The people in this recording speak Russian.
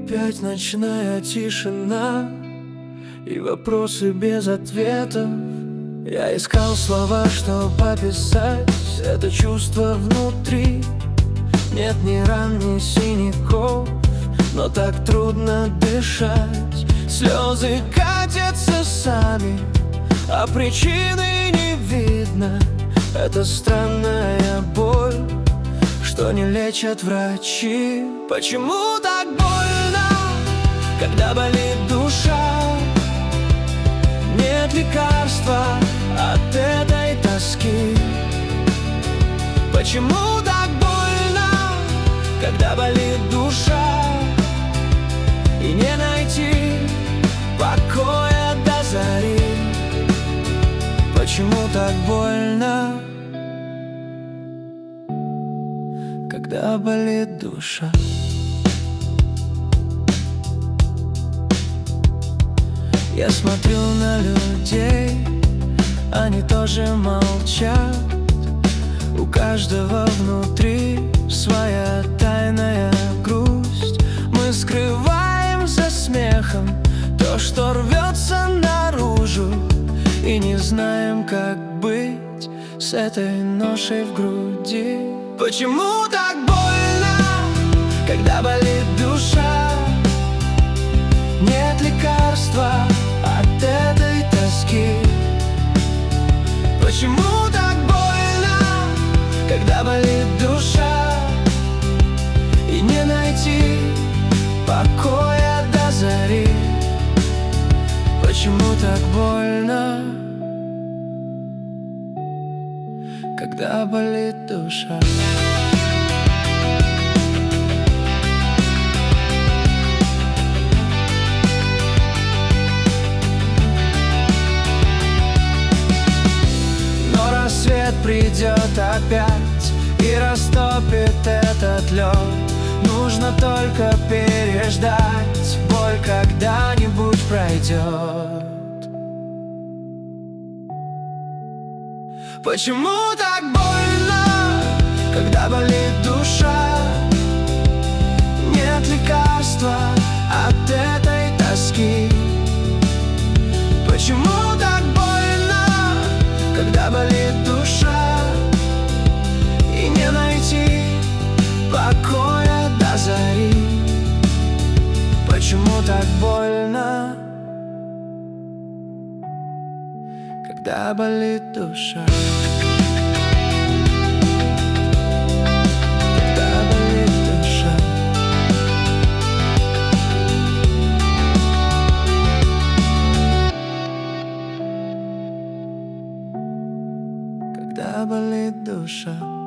Опять ночная тишина и вопросы без ответов. Я искал слова, чтобы описать это чувство внутри. Нет ни ран, ни синяков, но так трудно дышать. Слезы катятся сами, а причины не видно. Это странная боль, что не лечат врачи. Почему так больно, когда болит душа? Нет лекарства от этой тоски. Почему так больно, когда болит душа? И не найти покоя до зари. Почему так больно, когда болит душа? Я смотрю на людей, они тоже молчат. У каждого внутри своя тайная грусть. Мы скрываем за смехом то, что рвется наружу, и не знаем, как быть с этой ношей в груди. Почему так больно, когда болит душа? Нет лекарства от этой тоски. Почему так больно, когда болит душа? И не найти покоя до зари. Почему так больно, когда болит душа? Но рассвет придет опять и растопит этот лед. Нужно только переждать, боль когда-нибудь пройдет. Почему так больно, когда болит душа? Нет лекарства от этой тоски. Почему так больно, когда болит душа? И не найти покоя до зари. Почему так больно, когда болит душа? Когда болит душа? Когда болит душа?